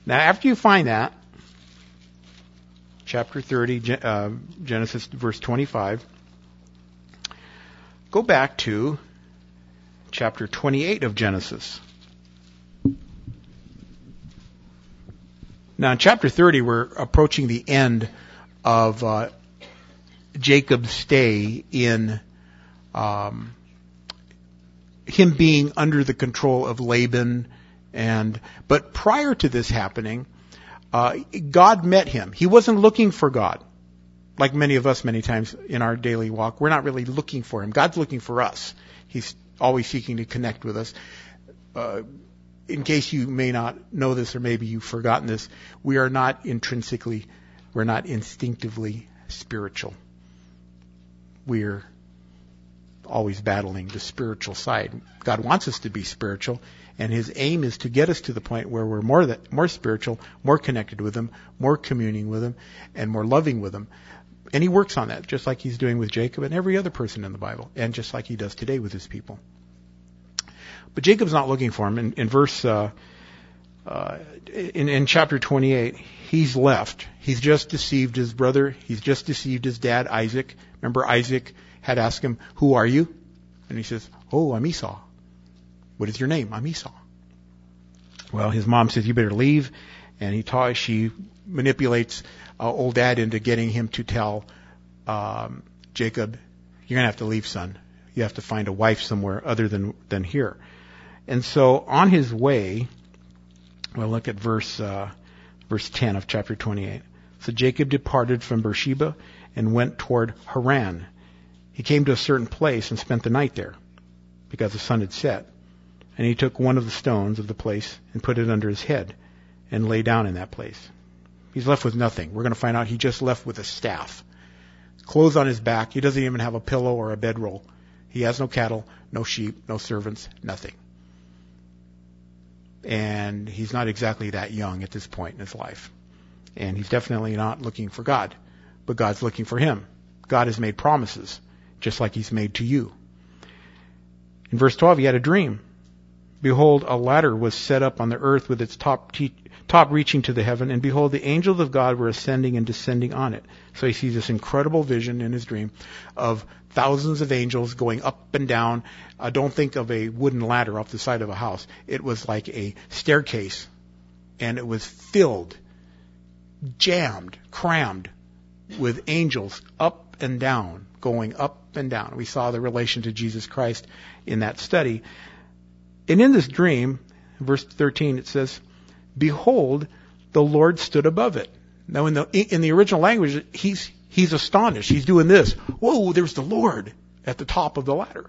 Now, after you find that, chapter 30, Genesis verse 25, go back to chapter 28 of Genesis. Now, in chapter 30, we're approaching the end of Jacob's stay in him being under the control of Laban. But prior to this happening, God met him. He wasn't looking for God. Like many of us many times in our daily walk, we're not really looking for him. God's looking for us. He's always seeking to connect with us. In case you may not know this, or maybe you've forgotten this, we're not instinctively spiritual. We're always battling the spiritual side. God wants us to be spiritual, and his aim is to get us to the point where we're more spiritual, more connected with him, more communing with him, and more loving with him. And he works on that, just like he's doing with Jacob and every other person in the Bible, and just like he does today with his people. But Jacob's not looking for him. In chapter 28, he's left. He's just deceived his brother. He's just deceived his dad, Isaac. Remember, Isaac had asked him, "Who are you?" And he says, "Oh, I'm Esau." "What is your name?" "I'm Esau." Well, his mom says, "You better leave." And she manipulates old dad into getting him to tell Jacob, "You're going to have to leave, son. You have to find a wife somewhere other than here." And so on his way, we'll look at verse 10 of chapter 28. So Jacob departed from Beersheba and went toward Haran. He came to a certain place and spent the night there, because the sun had set. And he took one of the stones of the place and put it under his head and lay down in that place. He's left with nothing. We're going to find out he just left with a staff. Clothes on his back. He doesn't even have a pillow or a bedroll. He has no cattle, no sheep, no servants, nothing. And he's not exactly that young at this point in his life. And he's definitely not looking for God, but God's looking for him. God has made promises, just like he's made to you. In verse 12, he had a dream. Behold, a ladder was set up on the earth with its top reaching to the heaven, and behold, the angels of God were ascending and descending on it. So he sees this incredible vision in his dream of thousands of angels going up and down. Don't think of a wooden ladder off the side of a house. It was like a staircase, and it was filled, jammed, crammed with angels up and down, going up and down. We saw the relation to Jesus Christ in that study. And in this dream, verse 13, it says, "Behold, the Lord stood above it." Now, in the original language, he's astonished. He's doing this. Whoa, there's the Lord at the top of the ladder.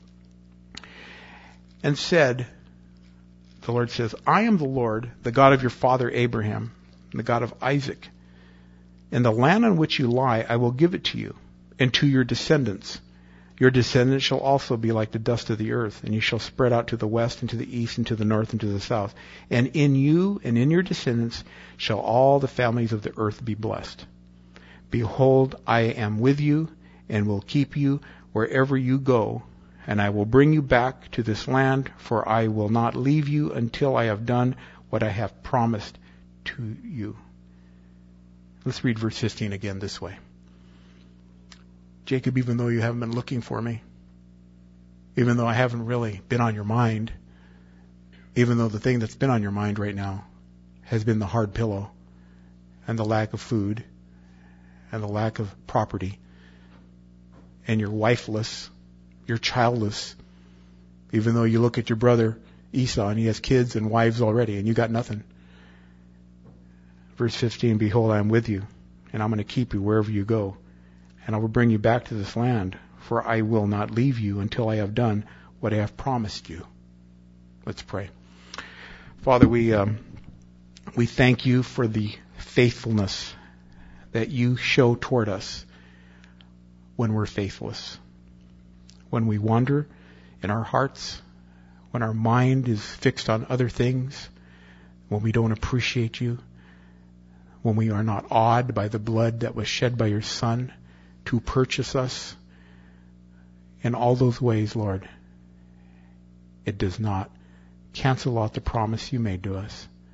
And said, the Lord says, "I am the Lord, the God of your father Abraham, and the God of Isaac. And the land on which you lie, I will give it to you, and to your descendants. Your descendants shall also be like the dust of the earth, and you shall spread out to the west and to the east and to the north and to the south. And in you and in your descendants shall all the families of the earth be blessed. Behold, I am with you and will keep you wherever you go, and I will bring you back to this land, for I will not leave you until I have done what I have promised to you." Let's read verse 15 again this way. "Jacob, even though you haven't been looking for me, even though I haven't really been on your mind, even though the thing that's been on your mind right now has been the hard pillow and the lack of food and the lack of property, and you're wifeless, you're childless, even though you look at your brother Esau and he has kids and wives already and you got nothing. Verse 15, "Behold, I am with you, and I'm going to keep you wherever you go. And I will bring you back to this land, for I will not leave you until I have done what I have promised you." Let's pray. Father, we thank you for the faithfulness that you show toward us when we're faithless. When we wander in our hearts, when our mind is fixed on other things, when we don't appreciate you, when we are not awed by the blood that was shed by your Son to purchase us. In all those ways, Lord, it does not cancel out the promise you made to us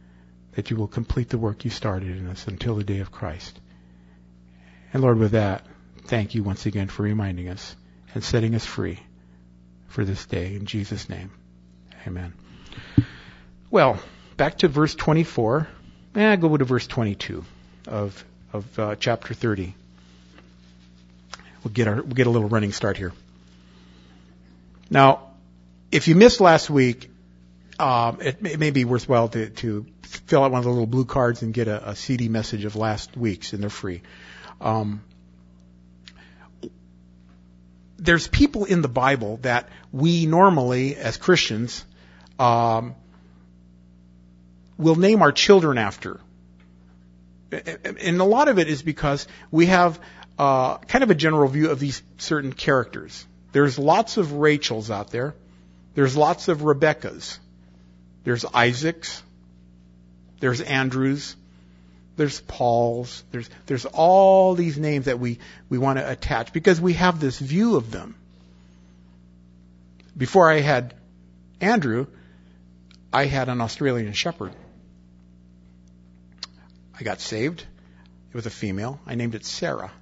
that you will complete the work you started in us until the day of Christ. And Lord, with that, thank you once again for reminding us and setting us free for this day. In Jesus' name, amen. Well, back to verse 24. Go to verse 22 of chapter 30. We'll get a little running start here. Now, if you missed last week, it may be worthwhile to fill out one of the little blue cards and get a CD message of last week's, and they're free. There's people in the Bible that we normally, as Christians, will name our children after. And a lot of it is because we have kind of a general view of these certain characters. There's lots of Rachels out there. There's lots of Rebeccas. There's Isaacs. There's Andrews. There's Pauls. There's all these names that we want to attach because we have this view of them. Before I had Andrew, I had an Australian Shepherd. I got saved. It was a female. I named it Sarah.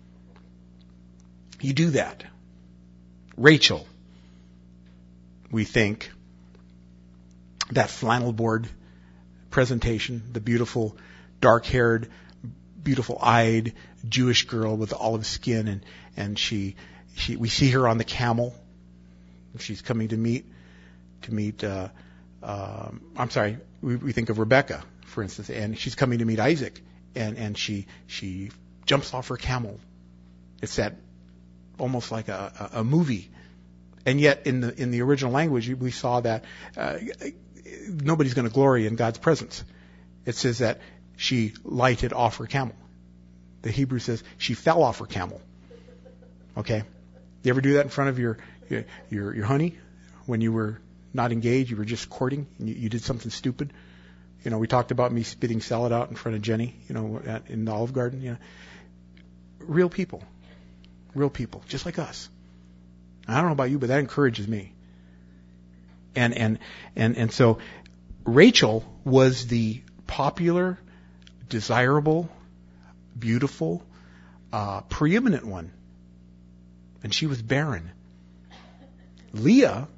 You do that. Rachel. We think that flannel board presentation, the beautiful, dark-haired, beautiful-eyed Jewish girl with olive skin, and we see her on the camel. She's coming to meet. We think of Rebecca, for instance, and she's coming to meet Isaac, and she jumps off her camel. It's that almost like a movie. And yet, in the original language, we saw that nobody's going to glory in God's presence. It says that she lighted off her camel. The Hebrew says she fell off her camel. Okay, you ever do that in front of your honey when you were not engaged? You were just courting, and you did something stupid. You know, we talked about me spitting salad out in front of Jenny. You know, in the Olive Garden. You know, real people, just like us. I don't know about you, but that encourages me. And so Rachel was the popular, desirable, beautiful, preeminent one. And she was barren. Leah,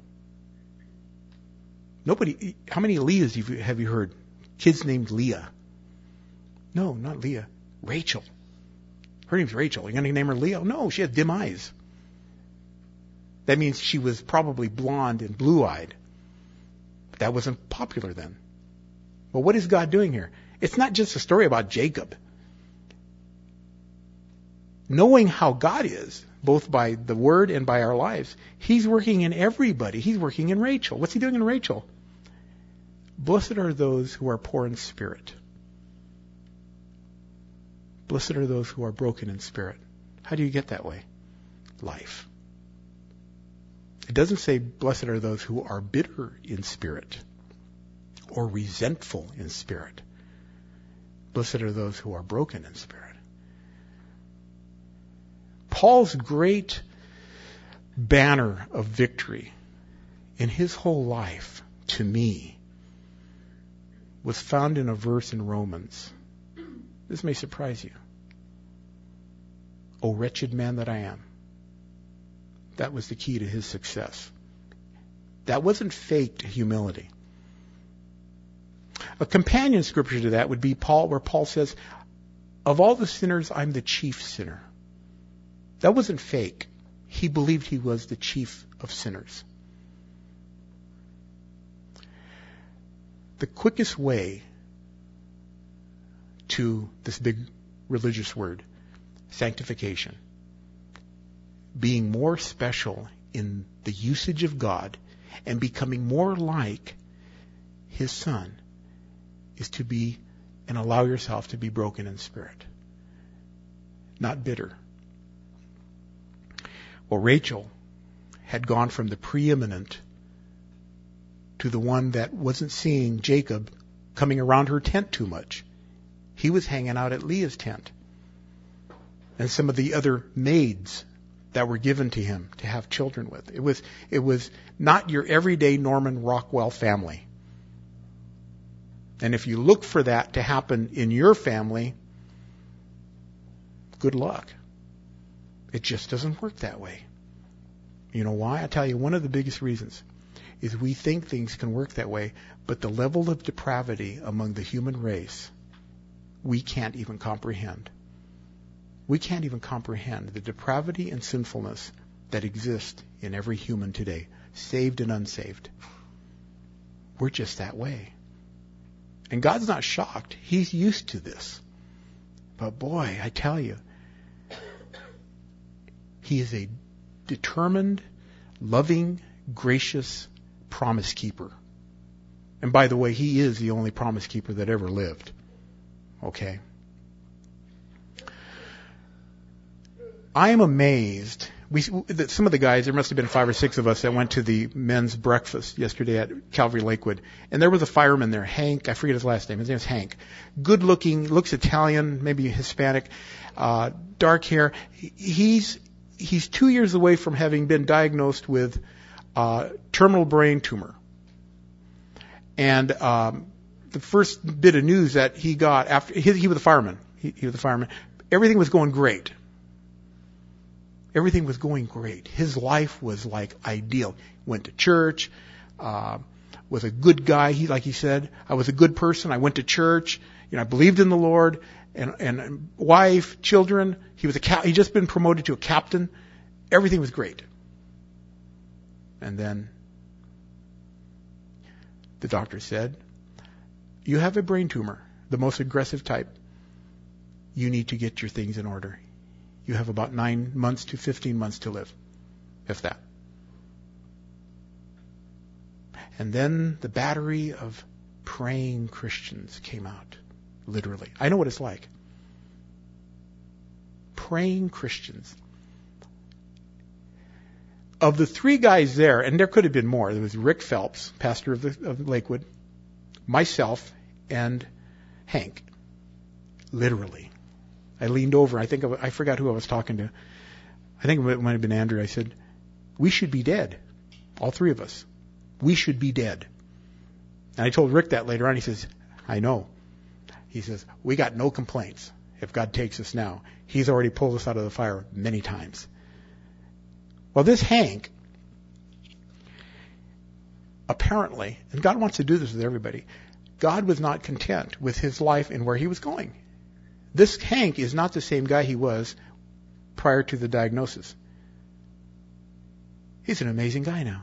how many Leahs have you heard? Kids named Leah. No, not Leah. Rachel. Her name's Rachel. You're going to name her Leah? No, she had dim eyes. That means she was probably blonde and blue-eyed. But that wasn't popular then. Well, what is God doing here? It's not just a story about Jacob. Knowing how God is, both by the Word and by our lives, He's working in everybody. He's working in Rachel. What's He doing in Rachel? Blessed are those who are poor in spirit. Blessed are those who are broken in spirit. How do you get that way? Life. It doesn't say, blessed are those who are bitter in spirit or resentful in spirit. Blessed are those who are broken in spirit. Paul's great banner of victory in his whole life, to me, was found in a verse in Romans. This may surprise you. O wretched man that I am. That was the key to his success. That wasn't faked humility. A companion scripture to that would be where Paul says, of all the sinners, I'm the chief sinner. That wasn't fake. He believed he was the chief of sinners. The quickest way to this big religious word, sanctification, being more special in the usage of God and becoming more like His Son, is to be and allow yourself to be broken in spirit, not bitter. Well, Rachel had gone from the preeminent to the one that wasn't seeing Jacob coming around her tent too much. He was hanging out at Leah's tent. And some of the other maids that were given to him to have children with. It was not your everyday Norman Rockwell family. And if you look for that to happen in your family, good luck. It just doesn't work that way. You know why? I tell you, one of the biggest reasons is we think things can work that way, but the level of depravity among the human race, we can't even comprehend. We can't even comprehend the depravity and sinfulness that exist in every human today, saved and unsaved. We're just that way. And God's not shocked. He's used to this. But boy, I tell you, He is a determined, loving, gracious promise keeper. And by the way, He is the only promise keeper that ever lived. Okay? I am amazed. Some of the guys, there must have been 5 or 6 of us that went to the men's breakfast yesterday at Calvary Lakewood. And there was a fireman there, Hank. I forget his last name. His name is Hank. Good looking, looks Italian, maybe Hispanic, dark hair. He's 2 years away from having been diagnosed with terminal brain tumor. And the first bit of news that he got after he was a fireman. He was a fireman. Everything was going great. Everything was going great. His life was like ideal. Went to church, was a good guy. Like he said, I was a good person. I went to church. I believed in the Lord. And wife, children. He just been promoted to a captain. Everything was great. And then the doctor said, "You have a brain tumor, the most aggressive type. You need to get your things in order. You have about 9 months to 15 months to live, if that." And then the battery of praying Christians came out, literally. I know what it's like. Praying Christians. Of the 3 guys there, and there could have been more, there was Rick Phelps, pastor of Lakewood, myself, and Hank. Literally. I leaned over. I forgot who I was talking to. I think it might have been Andrew. I said, "We should be dead. All 3 of us. We should be dead." And I told Rick that later on. He says, "I know." He says, "We got no complaints if God takes us now. He's already pulled us out of the fire many times." Well, this Hank, apparently, and God wants to do this with everybody, God was not content with his life and where he was going. This Hank is not the same guy he was prior to the diagnosis. He's an amazing guy now.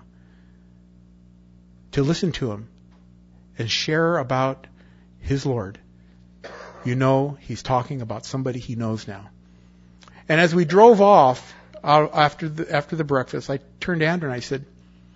To listen to him and share about his Lord, he's talking about somebody he knows now. And as we drove off after the breakfast, I turned to Andrew and I said,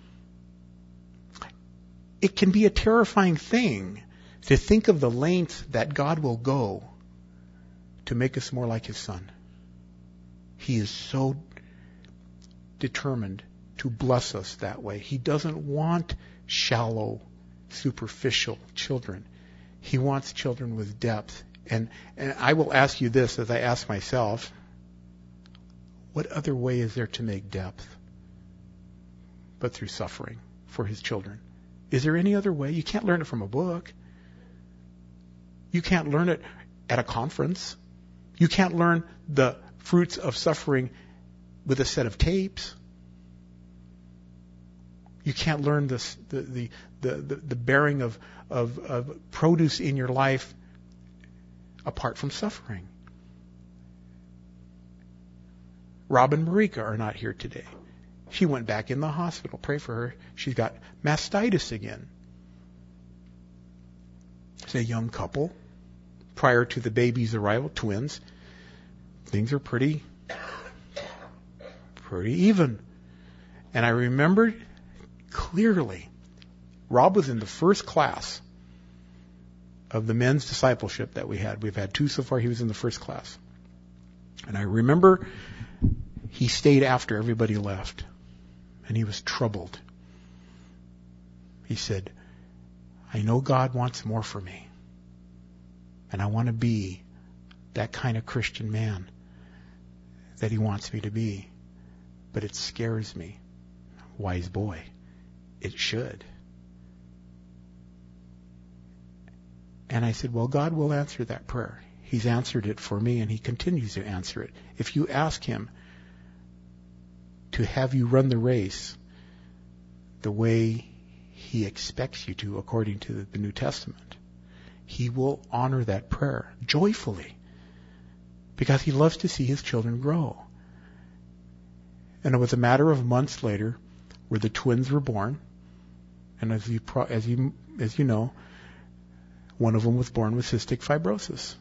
it can be a terrifying thing to think of the lengths that God will go to make us more like his Son. He is so determined to bless us that way. He doesn't want shallow, superficial children. He wants children with depth. And I will ask you this as I ask myself, what other way is there to make depth but through suffering for his children? Is there any other way? You can't learn it from a book. You can't learn it at a conference. You can't learn the fruits of suffering with a set of tapes. You can't learn the bearing of produce in your life apart from suffering. Rob and Marika are not here today. She went back in the hospital. Pray for her. She's got mastitis again. It's a young couple. Prior to the baby's arrival, twins. Things are pretty even. And I remembered clearly, Rob was in the first class of the men's discipleship that we had. We've had 2 so far. He was in the first class. And I remember he stayed after everybody left. And he was troubled. He said, I know God wants more for me. And I want to be that kind of Christian man that he wants me to be. But it scares me. Wise boy. It should. And I said, well, God will answer that prayer. He's answered it for me, and he continues to answer it. If you ask him to have you run the race the way he expects you to, according to the New Testament, he will honor that prayer joyfully, because he loves to see his children grow. And it was a matter of months later where the twins were born. And as you know, one of them was born with cystic fibrosis.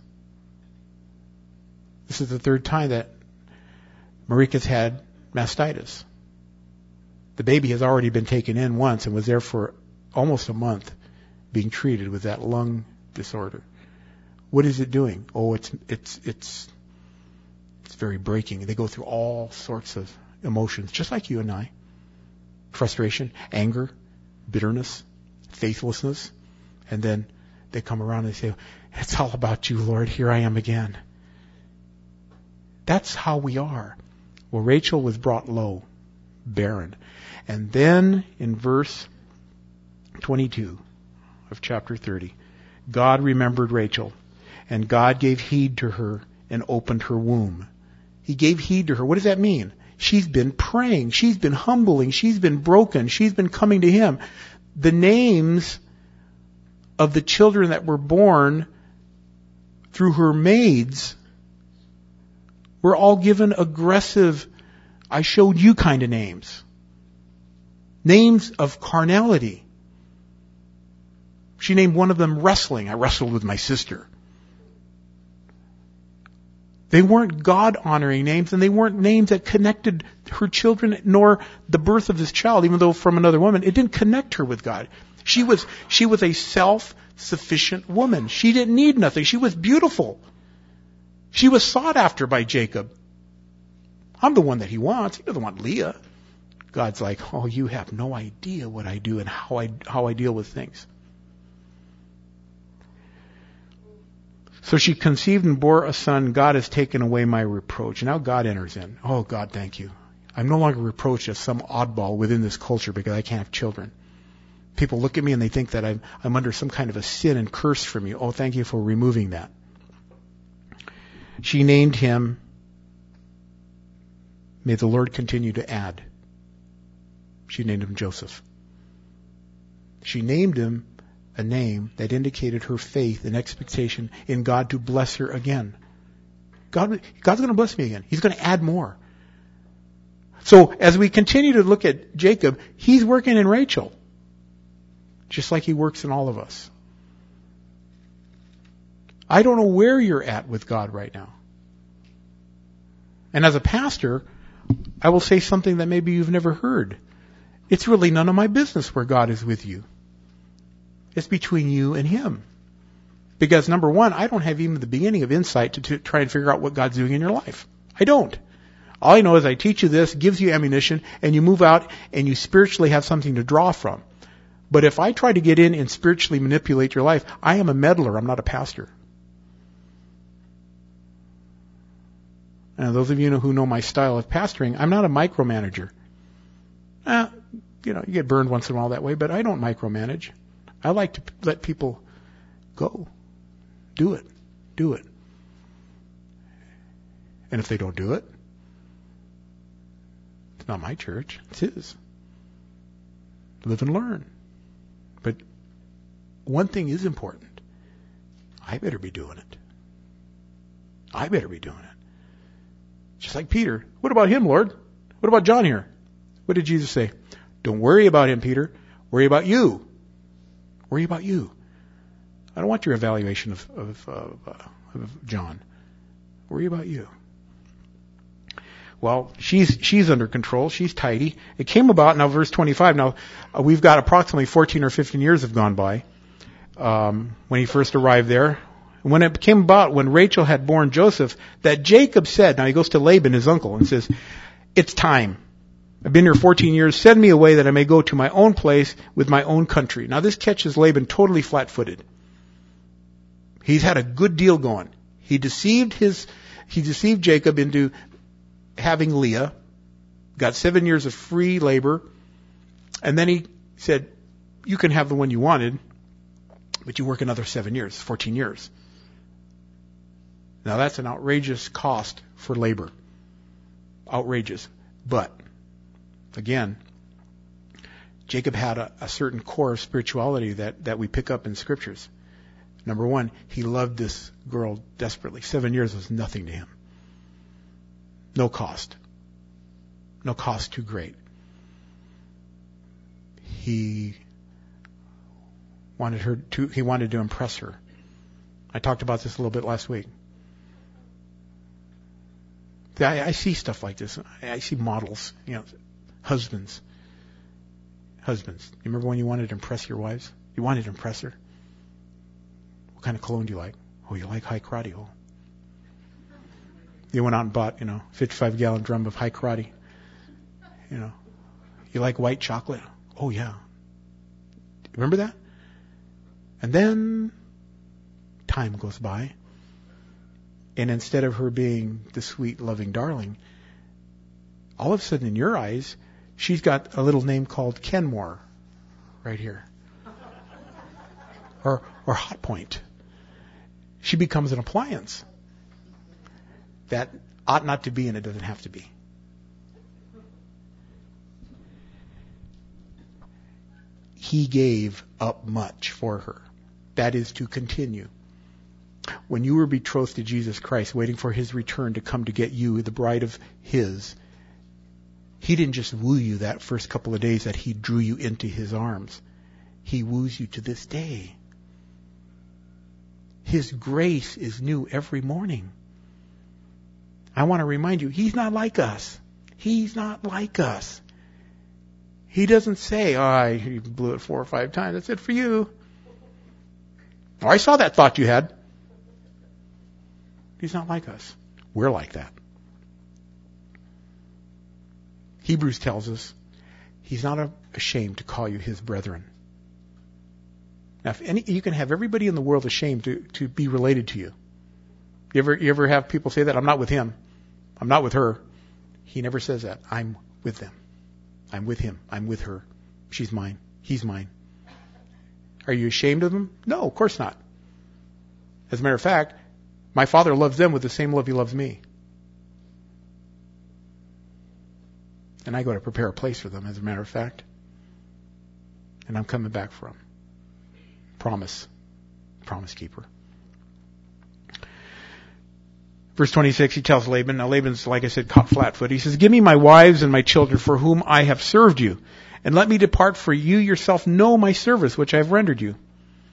This is the third time that Marika's had mastitis. The baby has already been taken in once and was there for almost a month being treated with that lung disorder. What is it doing? Oh, it's very breaking. They go through all sorts of emotions, just like you and I. Frustration, anger, bitterness, faithlessness. And then they come around and they say, it's all about you, Lord. Here I am again. That's how we are. Well, Rachel was brought low, barren. And then in verse 22 of chapter 30, God remembered Rachel, and God gave heed to her and opened her womb. He gave heed to her. What does that mean? She's been praying. She's been humbling. She's been broken. She's been coming to him. The names of the children that were born through her maids were all given aggressive, I showed you kind of names. Names of carnality. She named one of them wrestling. I wrestled with my sister. They weren't God-honoring names, and they weren't names that connected her children, nor the birth of this child, even though from another woman. It didn't connect her with God. She was a self-sufficient woman. She didn't need nothing. She was beautiful. She was sought after by Jacob. I'm the one that he wants. He doesn't want Leah. God's like, oh, you have no idea what I do and how I deal with things. So she conceived and bore a son. God has taken away my reproach. Now God enters in. Oh, God, thank you. I'm no longer reproached as some oddball within this culture because I can't have children. People look at me and they think that I'm under some kind of a sin and curse from you. Oh, thank you for removing that. She named him, may the Lord continue to add. She named him Joseph. She named him a name that indicated her faith and expectation in God to bless her again. God's going to bless me again. He's going to add more. So as we continue to look at Jacob, he's working in Rachel, just like he works in all of us. I don't know where you're at with God right now. And as a pastor, I will say something that maybe you've never heard. It's really none of my business where God is with you. It's between you and him. Because number one, I don't have even the beginning of insight to try and figure out what God's doing in your life. I don't. All I know is I teach you this, gives you ammunition, and you move out and you spiritually have something to draw from. But if I try to get in and spiritually manipulate your life, I am a meddler. I'm not a pastor. And those of you who know my style of pastoring, I'm not a micromanager. You get burned once in a while that way, but I don't micromanage. I like to let people go. Do it. Do it. And if they don't do it, it's not my church. It's his. Live and learn. But one thing is important. I better be doing it. I better be doing it. Just like Peter. What about him, Lord? What about John here? What did Jesus say? Don't worry about him, Peter. Worry about you. Worry about you. I don't want your evaluation of John. Worry about you. Well, she's under control. She's tidy. It came about, now verse 25. Now, we've got approximately 14 or 15 years have gone by when he first arrived there. When it came about, when Rachel had borne Joseph, that Jacob said, now he goes to Laban, his uncle, and says, it's time. I've been here 14 years. Send me away that I may go to my own place with my own country. Now this catches Laban totally flat-footed. He's had a good deal going. He deceived Jacob into having Leah, got 7 years of free labor, and then he said, you can have the one you wanted, But you work another 7 years, 14 years. Now that's an outrageous cost for labor. Outrageous. But, again, Jacob had a certain core of spirituality that we pick up in scriptures. Number one, he loved this girl desperately. 7 years was nothing to him. No cost. No cost too great. He wanted to impress her. I talked about this a little bit last week. I see stuff like this. I see models, husbands. Husbands. You remember when you wanted to impress your wives? You wanted to impress her? What kind of cologne do you like? Oh, you like high karate. Oh. You went out and bought, 55-gallon drum of high karate. You like white chocolate? Oh, yeah. Remember that? And then time goes by. And instead of her being the sweet, loving darling, all of a sudden in your eyes, she's got a little name called Kenmore right here. Or Hot Point. She becomes an appliance. That ought not to be, and it doesn't have to be. He gave up much for her. That is to continue. When you were betrothed to Jesus Christ, waiting for His return to come to get you, the bride of His, He didn't just woo you that first couple of days that He drew you into His arms. He woos you to this day. His grace is new every morning. I want to remind you, He's not like us. He's not like us. He doesn't say, you blew it 4 or 5 times. That's it for you. Oh, I saw that thought you had. He's not like us. We're like that. Hebrews tells us He's not ashamed to call you His brethren. Now, you can have everybody in the world ashamed to be related to you. You ever have people say that? I'm not with him. I'm not with her. He never says that. I'm with them. I'm with him. I'm with her. She's mine. He's mine. Are you ashamed of them? No, of course not. As a matter of fact, my Father loves them with the same love He loves me. And I go to prepare a place for them, as a matter of fact. And I'm coming back for them. Promise. Promise keeper. Verse 26, he tells Laban. Now Laban's, like I said, caught flat-footed. He says, "Give me my wives and my children for whom I have served you, and let me depart, for you yourself know my service which I have rendered you."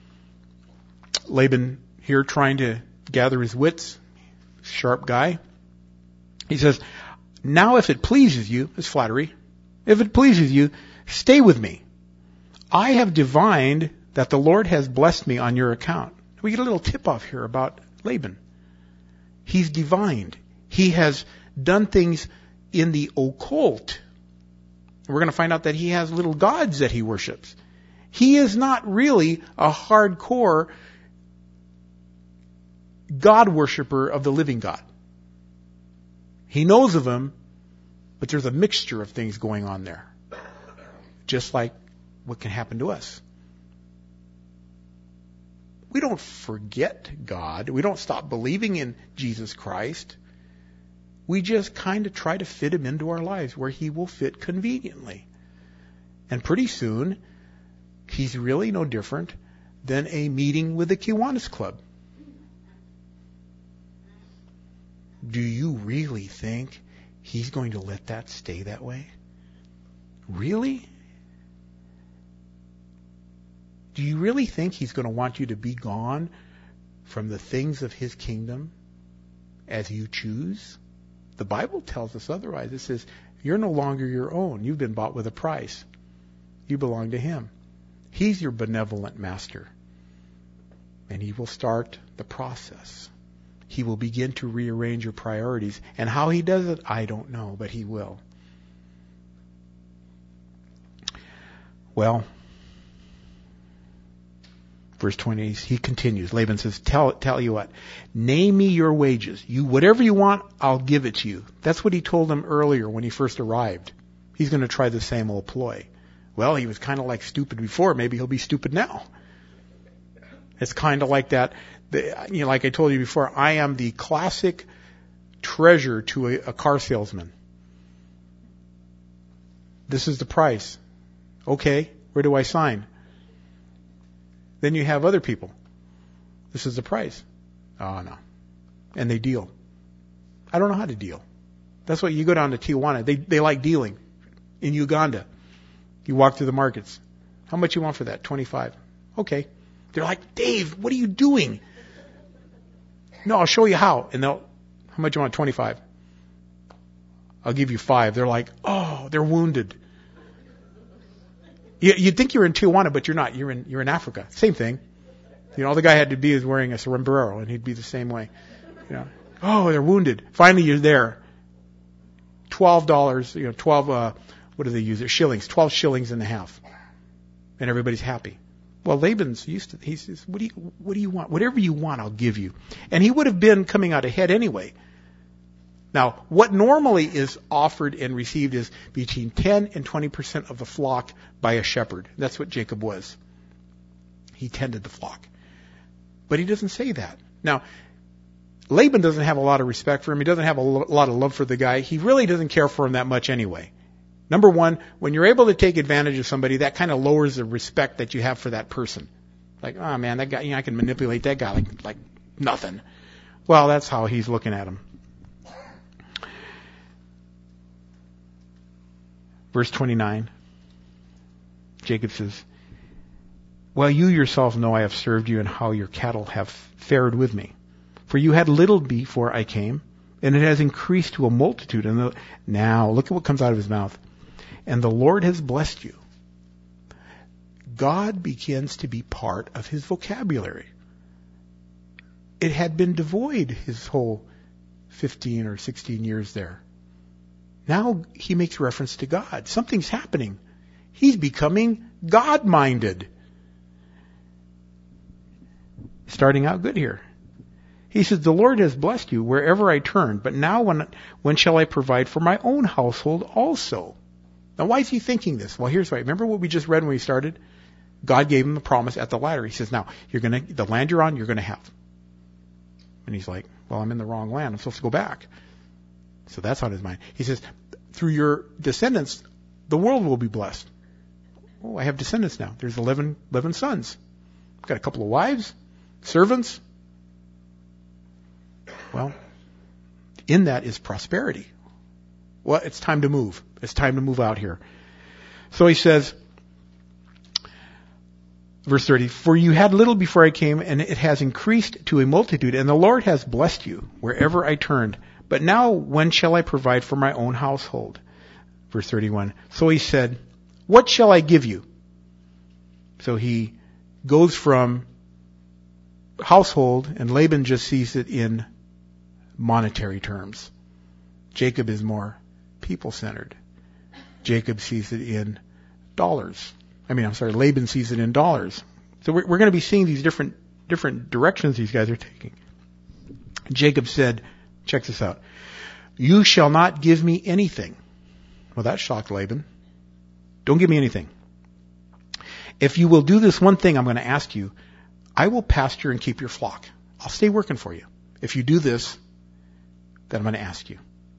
Laban here trying to gather his wits, sharp guy. He says, "Now if it pleases you," it's flattery, "if it pleases you, stay with me. I have divined that the Lord has blessed me on your account." We get a little tip off here about Laban. He's divined. He has done things in the occult. We're going to find out that he has little gods that he worships. He is not really a hardcore God worshiper of the living God. He knows of him, but there's a mixture of things going on there. Just like what can happen to us. We don't forget God. We don't stop believing in Jesus Christ. We just kind of try to fit Him into our lives where He will fit conveniently. And pretty soon, He's really no different than a meeting with the Kiwanis Club. Do you really think He's going to let that stay that way? Really? Do you really think He's going to want you to be gone from the things of His kingdom as you choose? The Bible tells us otherwise. It says, you're no longer your own. You've been bought with a price. You belong to Him. He's your benevolent master. And He will start the process. He will begin to rearrange your priorities. And how He does it, I don't know, but He will. Well, verse 20, he continues. Laban says, tell you what, name me your wages. Whatever you want, I'll give it to you. That's what he told him earlier when he first arrived. He's going to try the same old ploy. Well, he was kind of like stupid before. Maybe he'll be stupid now. It's kind of like that. Like I told you before, I am the classic treasure to a car salesman. This is the price. Okay, where do I sign? Then you have other people. This is the price. Oh, no. And they deal. I don't know how to deal. That's why you go down to Tijuana. They like dealing. In Uganda, you walk through the markets. How much you want for that? 25. Okay. They're like, Dave, what are you doing? No, I'll show you how. And how much you want? 25. I'll give you 5. They're like, oh, they're wounded. You'd think you're in Tijuana, but you're not. You're in Africa. Same thing. All the guy had to be is wearing a sombrero, and he'd be the same way. Oh, they're wounded. Finally, you're there. $12. 12. What do they use? Shillings. 12 shillings and a half, and everybody's happy. Well, Laban's used to. He says, "What do you want? Whatever you want, I'll give you." And he would have been coming out ahead anyway. Now, what normally is offered and received is between 10 and 20% of the flock by a shepherd. That's what Jacob was. He tended the flock. But he doesn't say that. Now, Laban doesn't have a lot of respect for him. He doesn't have a lot of love for the guy. He really doesn't care for him that much anyway. Number one, when you're able to take advantage of somebody, that kind of lowers the respect that you have for that person. Like, oh man, that guy, I can manipulate that guy like nothing. Well, that's how he's looking at him. Verse 29, Jacob says, well, you yourself know I have served you and how your cattle have fared with me. For you had little before I came, and it has increased to a multitude. And now, look at what comes out of his mouth. And the Lord has blessed you. God begins to be part of his vocabulary. It had been devoid his whole 15 or 16 years there. Now he makes reference to God. Something's happening. He's becoming God-minded. Starting out good here. He says, the Lord has blessed you wherever I turn, but now when shall I provide for my own household also? Now why is he thinking this? Well, here's why. Remember what we just read when we started? God gave him the promise at the ladder. He says, now, the land you're on, you're going to have. And he's like, well, I'm in the wrong land. I'm supposed to go back. So that's on his mind. He says, through your descendants, the world will be blessed. Oh, I have descendants now. There's 11 sons. I've got a couple of wives, servants. Well, in that is prosperity. Well, it's time to move. It's time to move out here. So he says, verse 30, for you had little before I came, and it has increased to a multitude, and the Lord has blessed you wherever I turned. But now when shall I provide for my own household? Verse 31, so he said, what shall I give you? So he goes from household, and Laban just sees it in monetary terms. Jacob is more people-centered. Jacob sees it in dollars. Laban sees it in dollars. So we're going to be seeing these different directions these guys are taking. Jacob said, check this out, you shall not give me anything. Well, that shocked Laban. Don't give me anything. If you will do this one thing I'm going to ask you, I will pasture and keep your flock. I'll stay working for you. If you do this, then I'm going to ask you.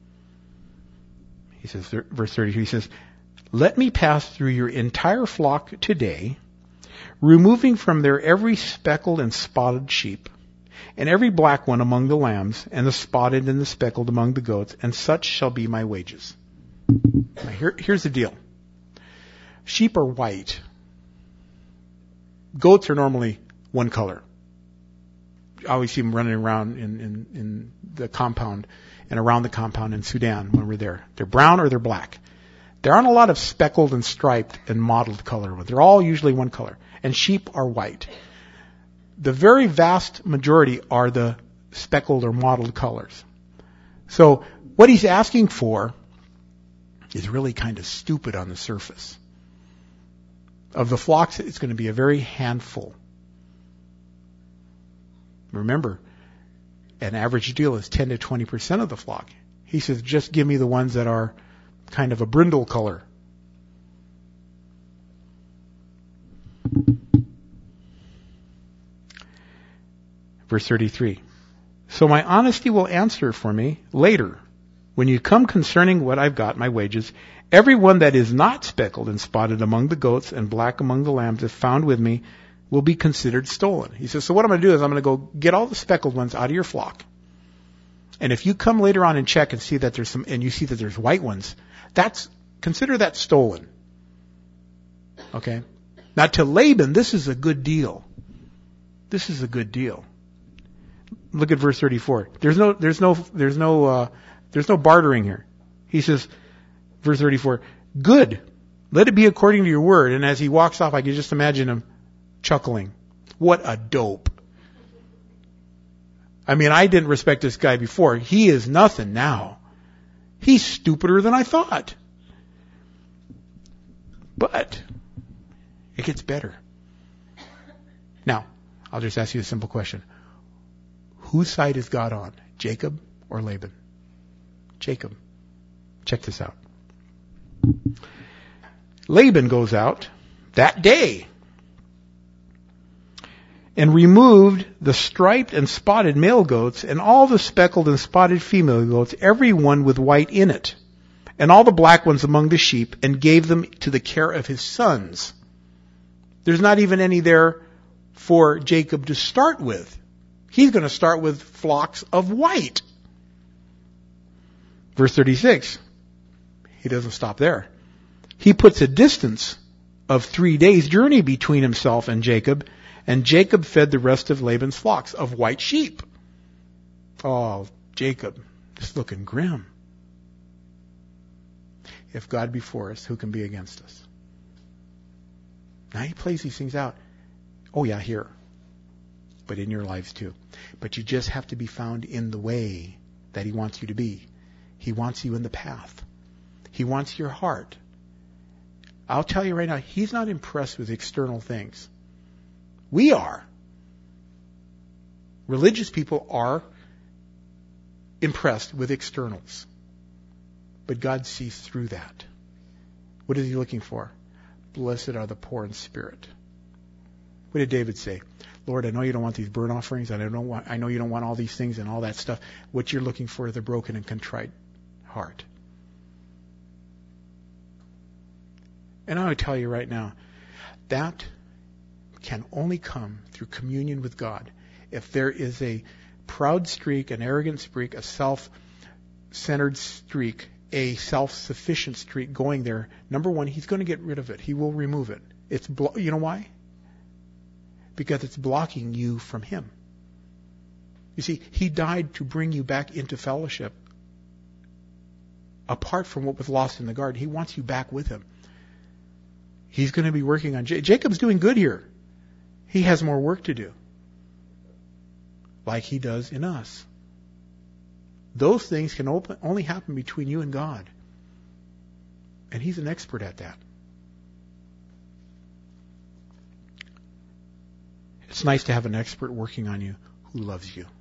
He says, verse 32, he says, let me pass through your entire flock today, removing from there every speckled and spotted sheep, and every black one among the lambs, and the spotted and the speckled among the goats, and such shall be my wages. Now here's the deal. Sheep are white. Goats are normally one color. I always see them running around in the compound and around the compound in Sudan when we're there. They're brown or they're black. There aren't a lot of speckled and striped and mottled color. They're all usually one color. And sheep are white. The very vast majority are the speckled or mottled colors. So what he's asking for is really kind of stupid on the surface. Of the flocks, it's going to be a very handful. Remember, an average deal is 10 to 20% of the flock. He says, just give me the ones that are kind of a brindle color. Verse 33. So my honesty will answer for me later. When you come concerning what I've got, my wages, every one that is not speckled and spotted among the goats and black among the lambs, if found with me, will be considered stolen. He says, so what I'm going to do is I'm going to go get all the speckled ones out of your flock. And if you come later on and check and see that there's some, and you see that there's white ones, consider that stolen. Okay? Now to Laban, this is a good deal. This is a good deal. Look at verse 34. There's no bartering here. He says, verse 34, good. Let it be according to your word. And as he walks off, I can just imagine him chuckling. What a dope. I mean, I didn't respect this guy before. He is nothing now. He's stupider than I thought. But it gets better. Now, I'll just ask you a simple question. Whose side is God on? Jacob or Laban? Jacob. Check this out. Laban goes out that day and removed the striped and spotted male goats and all the speckled and spotted female goats, every one with white in it, and all the black ones among the sheep, and gave them to the care of his sons. There's not even any there for Jacob to start with. He's going to start with flocks of white. Verse 36. He doesn't stop there. He puts a distance of 3 days' journey between himself and Jacob fed the rest of Laban's flocks of white sheep. Oh, Jacob, it's looking grim. If God be for us, who can be against us? Now he plays these things out. Oh yeah, here. But in your lives too. But you just have to be found in the way that he wants you to be. He wants you in the path. He wants your heart. I'll tell you right now, he's not impressed with external things. We are. Religious people are impressed with externals. But God sees through that. What is he looking for? Blessed are the poor in spirit. What did David say? Lord, I know you don't want these burnt offerings, and I know you don't want all these things and all that stuff. What you're looking for is a broken and contrite heart. And I want to tell you right now, that can only come through communion with God. If there is a proud streak, an arrogant streak, a self-centered streak, a self-sufficient streak going there, number one, he's going to get rid of it. He will remove it. You know why? Because it's blocking you from him. You see, he died to bring you back into fellowship. Apart from what was lost in the garden, he wants you back with him. He's going to be working on... Jacob's doing good here. He has more work to do. Like he does in us. Those things can only happen between you and God. And he's an expert at that. It's nice to have an expert working on you who loves you.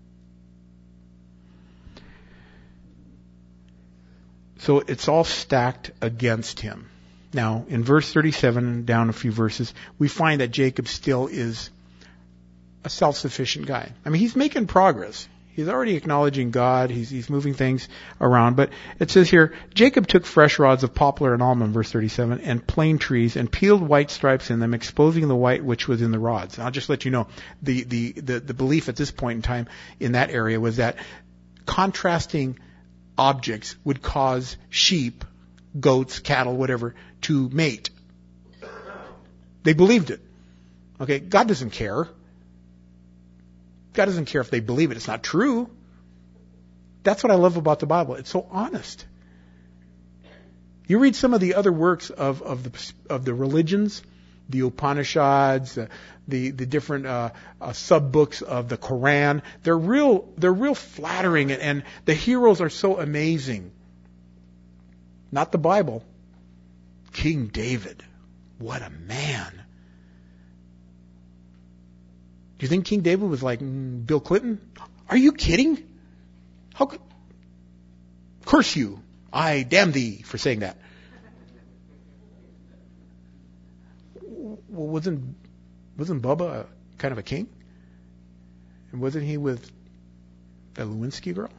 So it's all stacked against him. Now, in verse 37, down a few verses, we find that Jacob still is a self-sufficient guy. I mean, he's making progress. He's already acknowledging God. He's moving things around. But it says here, Jacob took fresh rods of poplar and almond, verse 37, and plane trees, and peeled white stripes in them, exposing the white which was in the rods. And I'll just let you know, the belief at this point in time in that area was that contrasting objects would cause sheep, goats, cattle, whatever, to mate. They believed it. Okay, God doesn't care. God doesn't care if they believe it. It's not true. That's what I love about the Bible. It's so honest. You read some of the other works of the religions, the Upanishads, the different sub books of the Quran. They're real flattering, and the heroes are so amazing. Not the Bible. King David. What a man. Do you think King David was like Bill Clinton? Are you kidding? How could... Curse you. I damn thee for saying that. Well, wasn't Bubba kind of a king? And wasn't he with the Lewinsky girl?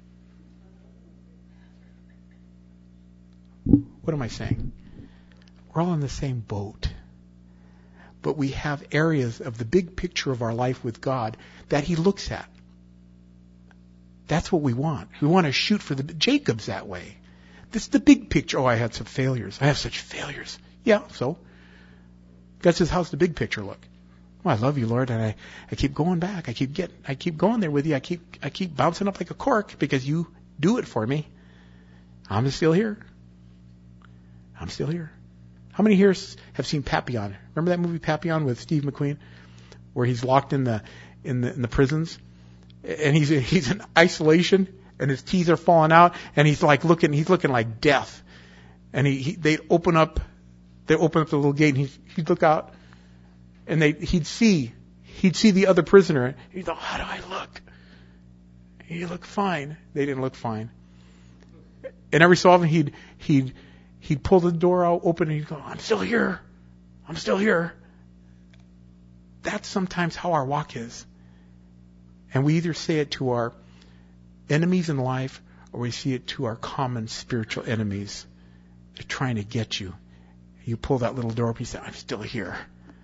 What am I saying? We're all in the same boat. But we have areas of the big picture of our life with God that he looks at. That's what we want. We want to shoot for Jacob's that way. This is the big picture. Oh, I had some failures. I have such failures. Yeah, so? God says, how's the big picture look? Well, I love you, Lord, and I keep going back. I keep going there with you. I keep bouncing up like a cork because you do it for me. I'm still here. I'm still here. How many here have seen Papillon? Remember that movie Papillon with Steve McQueen, where he's locked in the prisons, and he's in isolation, and his teeth are falling out, and he's looking like death, and they open up the little gate, and he'd look out, and he'd see the other prisoner. He'd thought, how do I look? You look fine. They didn't look fine, and every so often he'd pull the door out open and he'd go, I'm still here. I'm still here. That's sometimes how our walk is. And we either say it to our enemies in life or we see it to our common spiritual enemies. They're trying to get you. You pull that little door open and you say, I'm still here.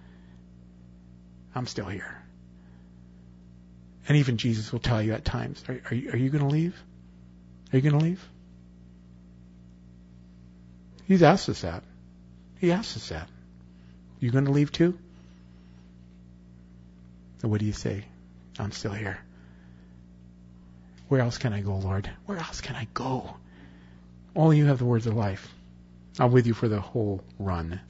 I'm still here. And even Jesus will tell you at times, are you going to leave? Are you going to leave? He's asked us that. He asked us that. You going to leave too? And what do you say? I'm still here. Where else can I go, Lord? Where else can I go? Only you have the words of life. I'm with you for the whole run.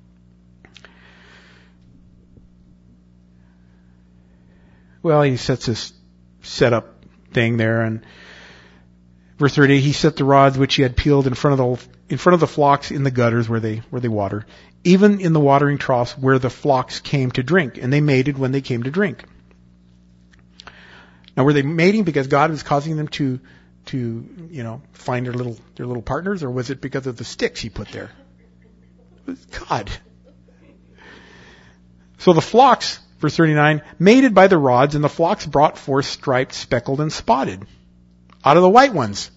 Well, he sets this setup thing there, and verse 30, he set the rods which he had peeled in front of the flocks in the gutters where they water, even in the watering troughs where the flocks came to drink, and they mated when they came to drink. Now, were they mating because God was causing them to find their little partners, or was it because of the sticks he put there? It was God. So the flocks, verse 39, mated by the rods, and the flocks brought forth striped, speckled, and spotted out of the white ones.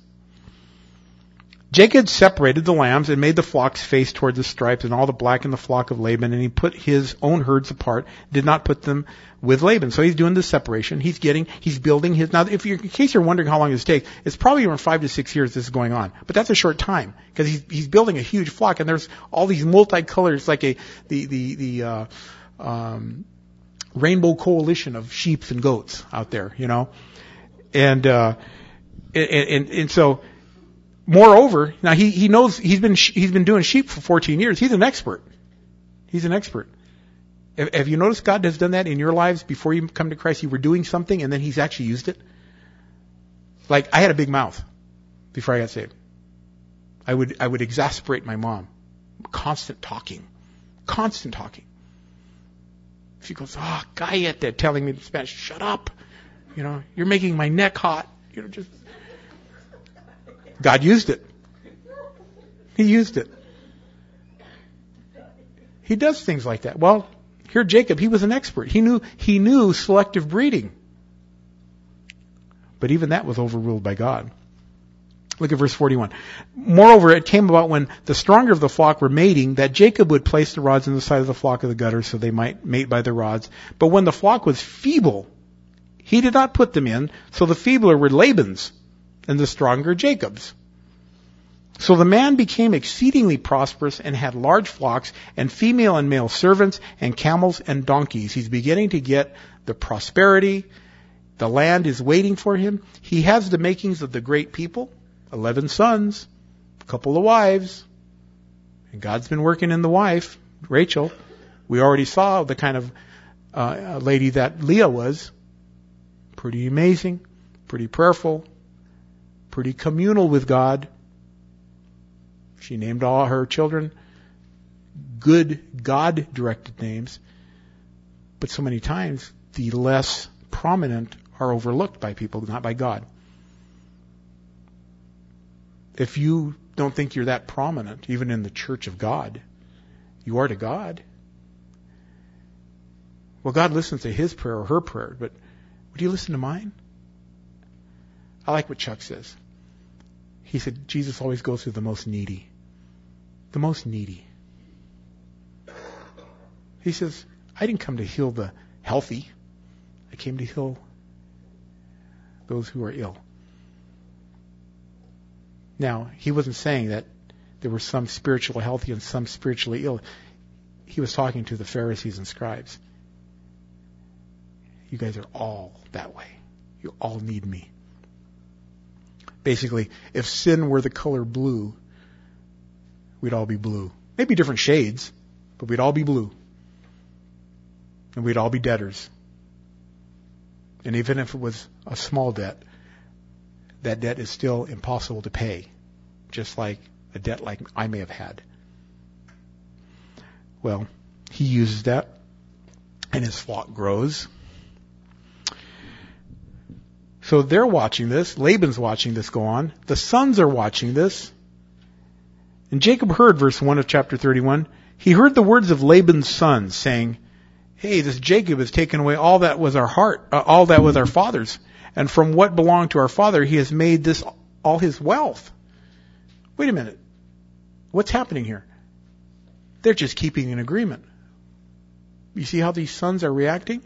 Jacob separated the lambs and made the flocks face toward the stripes and all the black in the flock of Laban, and he put his own herds apart, did not put them with Laban. So he's doing the separation. He's building his, now in case you're wondering how long this takes, it's probably around 5 to 6 years this is going on. But that's a short time, because he's building a huge flock, and there's all these multicolors, like the rainbow coalition of sheep and goats out there, and so, moreover, now he knows he's been doing sheep for 14 years. He's an expert. He's an expert. Have you noticed God has done that in your lives before you come to Christ? You were doing something and then he's actually used it. Like, I had a big mouth before I got saved. I would exasperate my mom. Constant talking. She goes, cállate, telling me in Spanish, shut up. You're making my neck hot. Just. God used it. He used it. He does things like that. Well, here Jacob, he was an expert. He knew selective breeding. But even that was overruled by God. Look at verse 41. Moreover, it came about when the stronger of the flock were mating that Jacob would place the rods in the side of the flock of the gutter so they might mate by the rods. But when the flock was feeble, he did not put them in, so the feebler were Laban's and the stronger Jacob's. So the man became exceedingly prosperous and had large flocks and female and male servants and camels and donkeys. He's beginning to get the prosperity. The land is waiting for him. He has the makings of the great people, 11 sons, a couple of wives. And God's been working in the wife, Rachel. We already saw the kind of lady that Leah was. Pretty amazing, pretty prayerful, pretty communal with God. She named all her children good God-directed names. But so many times, the less prominent are overlooked by people, not by God. If you don't think you're that prominent, even in the church of God, you are to God. Well, God listens to his prayer or her prayer, but Would you listen to mine? I like what Chuck says. He said, Jesus always goes to the most needy. The most needy. He says, I didn't come to heal the healthy. I came to heal those who are ill. Now, he wasn't saying that there were some spiritually healthy and some spiritually ill. He was talking to the Pharisees and scribes. You guys are all that way. You all need me. Basically, if sin were the color blue, we'd all be blue. Maybe different shades, but we'd all be blue. And we'd all be debtors. And even if it was a small debt, that debt is still impossible to pay, just like a debt like I may have had. Well, he uses that, and his flock grows. So they're watching this. Laban's watching this go on. The sons are watching this. And Jacob heard, verse 1 of chapter 31, he heard the words of Laban's sons saying, hey, this Jacob has taken away all that was all that was our father's. And from what belonged to our father, he has made this all his wealth. Wait a minute. What's happening here? They're just keeping an agreement. You see how these sons are reacting?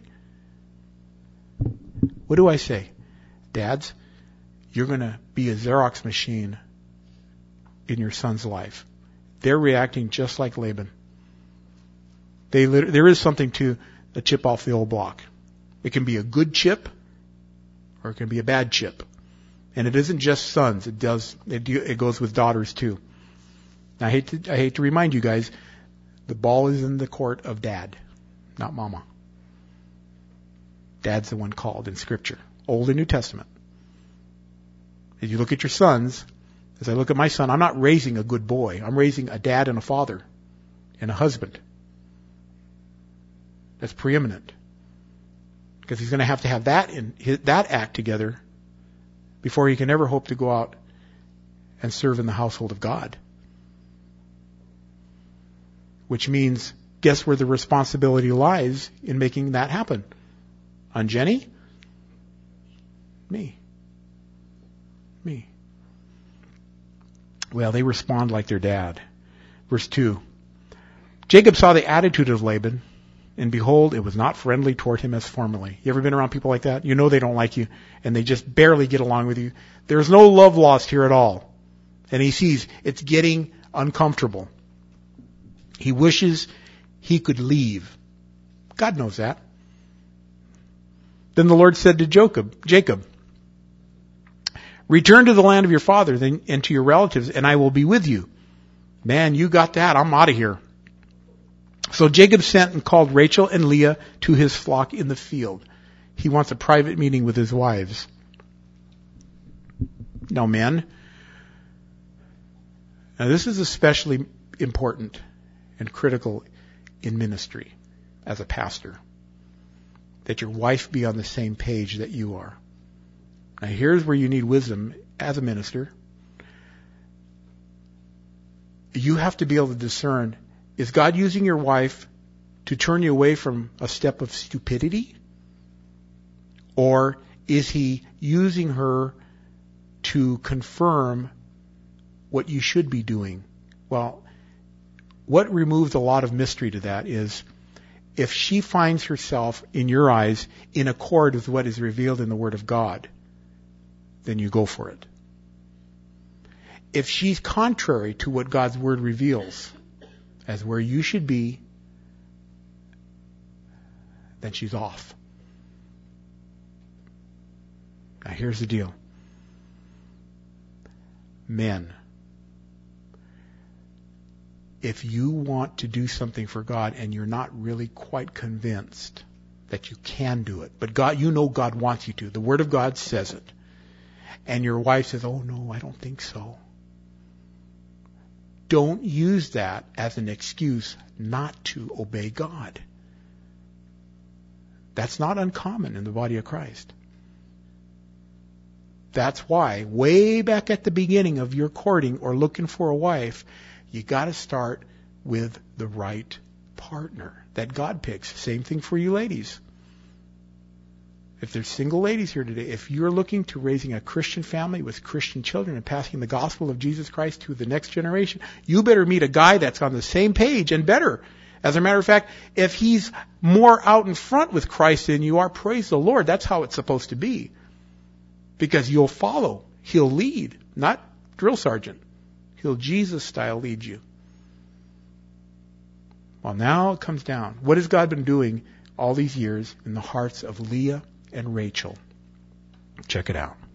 What do I say? Dads, you're going to be a Xerox machine in your son's life. They're reacting just like Laban. There is something to a chip off the old block. It can be a good chip, or it can be a bad chip. And it isn't just sons. It goes with daughters too. Now, I hate to remind you guys, the ball is in the court of dad, not mama. Dad's the one called in Scripture, Old and New Testament. As you look at your sons, as I look at my son, I'm not raising a good boy. I'm raising a dad and a father and a husband. That's preeminent. Because he's going to have that act together before he can ever hope to go out and serve in the household of God. Which means, guess where the responsibility lies in making that happen? On Jenny? Me. Well, they respond like their dad. Verse 2. Jacob saw the attitude of Laban, and behold, it was not friendly toward him as formerly. You ever been around people like that? You know they don't like you, and they just barely get along with you. There's no love lost here at all. And he sees it's getting uncomfortable. He wishes he could leave. God knows that. Then the Lord said to Jacob, return to the land of your father and to your relatives, and I will be with you. Man, you got that. I'm out of here. So Jacob sent and called Rachel and Leah to his flock in the field. He wants a private meeting with his wives. Now, men, now this is especially important and critical in ministry as a pastor, that your wife be on the same page that you are. Now, here's where you need wisdom as a minister. You have to be able to discern, is God using your wife to turn you away from a step of stupidity? Or is he using her to confirm what you should be doing? Well, what removes a lot of mystery to that is if she finds herself, in your eyes, in accord with what is revealed in the Word of God, then you go for it. If she's contrary to what God's Word reveals as where you should be, then she's off. Now here's the deal. Men, if you want to do something for God and you're not really quite convinced that you can do it, but God, you know God wants you to. The Word of God says it. And your wife says, oh no, I don't think so. Don't use that as an excuse not to obey God. That's not uncommon in the body of Christ. That's why, way back at the beginning of your courting or looking for a wife, you got to start with the right partner that God picks. Same thing for you ladies. If there's single ladies here today, if you're looking to raising a Christian family with Christian children and passing the gospel of Jesus Christ to the next generation, you better meet a guy that's on the same page and better. As a matter of fact, if he's more out in front with Christ than you are, praise the Lord. That's how it's supposed to be. Because you'll follow. He'll lead. Not drill sergeant. He'll Jesus style lead you. Well, now it comes down. What has God been doing all these years in the hearts of Leah and Rachel? Check it out.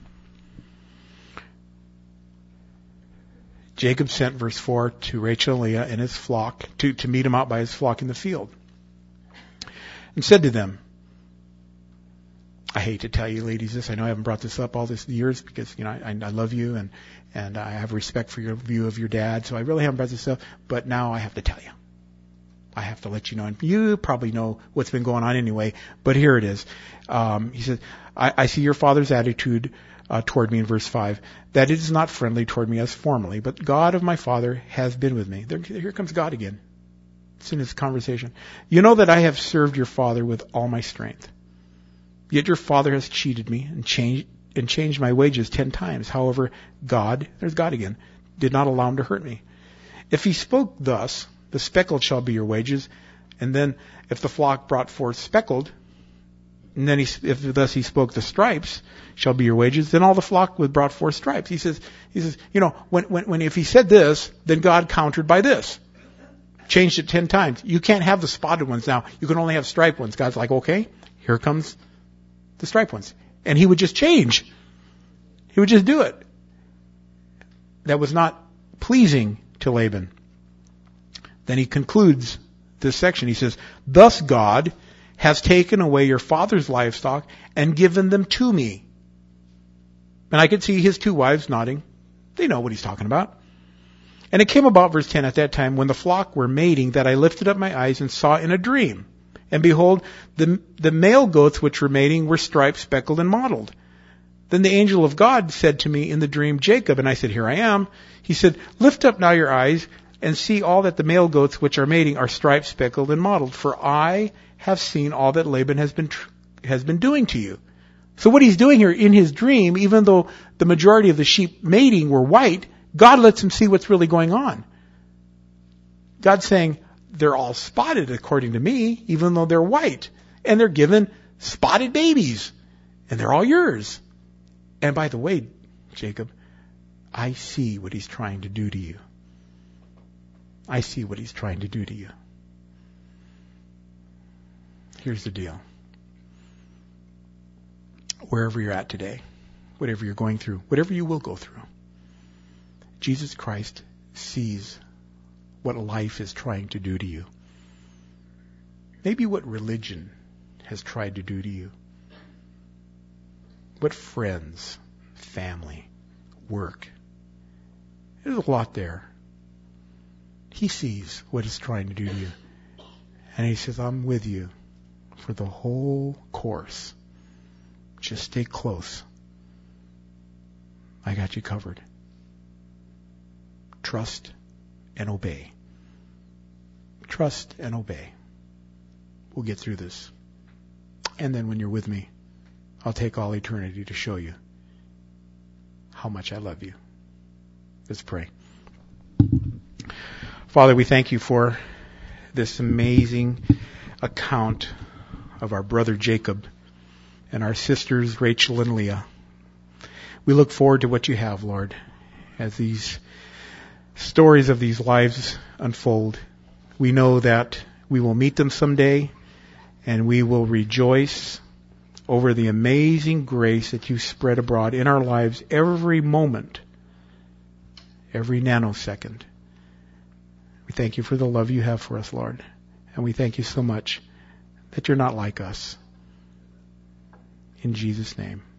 Jacob sent, verse 4, to Rachel and Leah and his flock to meet him out by his flock in the field, and said to them, I hate to tell you ladies this, I know I haven't brought this up all these years because, I love you and I have respect for your view of your dad, so I really haven't brought this up, but now I have to tell you. I have to let you know, and you probably know what's been going on anyway, but here it is. He said, I see your father's attitude toward me in verse 5, that it is not friendly toward me as formerly, but God of my father has been with me. Here comes God again. It's in his conversation. You know that I have served your father with all my strength. Yet your father has cheated me and changed my wages 10 times. However, God, there's God again, did not allow him to hurt me. If he spoke thus, the speckled shall be your wages, and then if the flock brought forth speckled, and then if thus he spoke, the stripes shall be your wages, then all the flock was brought forth stripes. He says, when if he said this, then God countered by this. Changed it 10 times. You can't have the spotted ones now. You can only have striped ones. God's like, okay, here comes the striped ones. And he would just change. He would just do it. That was not pleasing to Laban. Then he concludes this section. He says, thus God has taken away your father's livestock and given them to me. And I could see his 2 wives nodding. They know what he's talking about. And it came about, verse 10, at that time when the flock were mating, that I lifted up my eyes and saw in a dream. And behold, the male goats which were mating were striped, speckled, and mottled. Then the angel of God said to me in the dream, Jacob. And I said, here I am. He said, lift up now your eyes and see all that the male goats which are mating are striped, speckled, and mottled. For I have seen all that Laban has been doing to you. So what he's doing here in his dream, even though the majority of the sheep mating were white, God lets him see what's really going on. God's saying, they're all spotted according to me, even though they're white. And they're given spotted babies. And they're all yours. And by the way, Jacob, I see what he's trying to do to you. I see what he's trying to do to you. Here's the deal. Wherever you're at today, whatever you're going through, whatever you will go through, Jesus Christ sees what life is trying to do to you. Maybe what religion has tried to do to you. What friends, family, work. There's a lot there. He sees what it's trying to do to you. And he says, I'm with you for the whole course. Just stay close. I got you covered. Trust and obey. Trust and obey. We'll get through this. And then when you're with me, I'll take all eternity to show you how much I love you. Let's pray. Father, we thank you for this amazing account of our brother Jacob and our sisters Rachel and Leah. We look forward to what you have, Lord, as these stories of these lives unfold. We know that we will meet them someday, and we will rejoice over the amazing grace that you spread abroad in our lives every moment, every nanosecond. We thank you for the love you have for us, Lord. And we thank you so much that you're not like us. In Jesus' name.